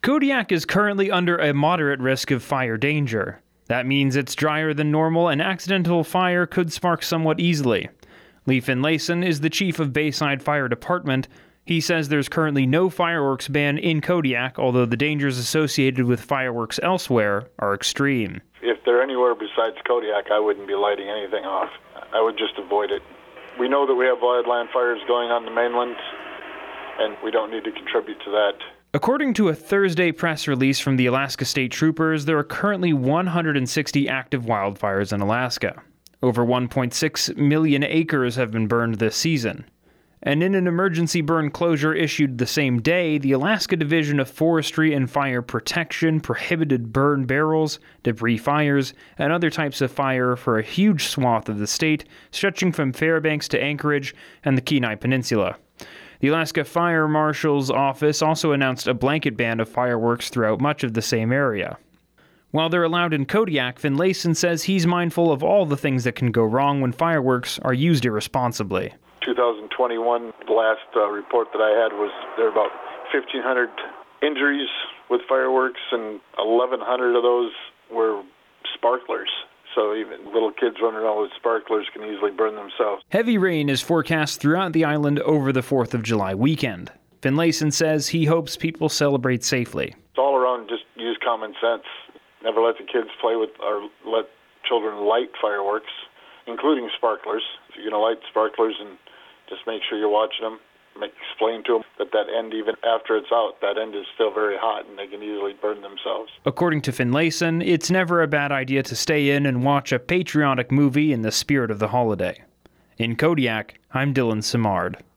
Kodiak is currently under a moderate risk of fire danger. That means it's drier than normal and accidental fire could spark somewhat easily. Lee Finlayson is the chief of Bayside Fire Department. He says there's currently no fireworks ban in Kodiak, although the dangers associated with fireworks elsewhere are extreme. If they're anywhere besides Kodiak, I wouldn't be lighting anything off. I would just avoid it. We know that we have wildland fires going on the mainland, and we don't need to contribute to that. According to a Thursday press release from the Alaska State Troopers, there are currently 160 active wildfires in Alaska. Over 1.6 million acres have been burned this season. And in an emergency burn closure issued the same day, the Alaska Division of Forestry and Fire Protection prohibited burn barrels, debris fires, and other types of fire for a huge swath of the state, stretching from Fairbanks to Anchorage and the Kenai Peninsula. The Alaska Fire Marshal's office also announced a blanket ban of fireworks throughout much of the same area. While they're allowed in Kodiak, Finlayson says he's mindful of all the things that can go wrong when fireworks are used irresponsibly. 2021, the last report that I had was there were about 1,500 injuries with fireworks, and 1,100 of those were sparklers. So even little kids running around with sparklers can easily burn themselves. Heavy rain is forecast throughout the island over the 4th of July weekend. Finlayson says he hopes people celebrate safely. It's all around, just use common sense. Never let the kids play with or let children light fireworks, including sparklers. If you're going to light sparklers, and just make sure you're watching them. Explain to them that end, even after it's out, that end is still very hot and they can easily burn themselves. According to Finlayson, it's never a bad idea to stay in and watch a patriotic movie in the spirit of the holiday. In Kodiak, I'm Dylan Simard.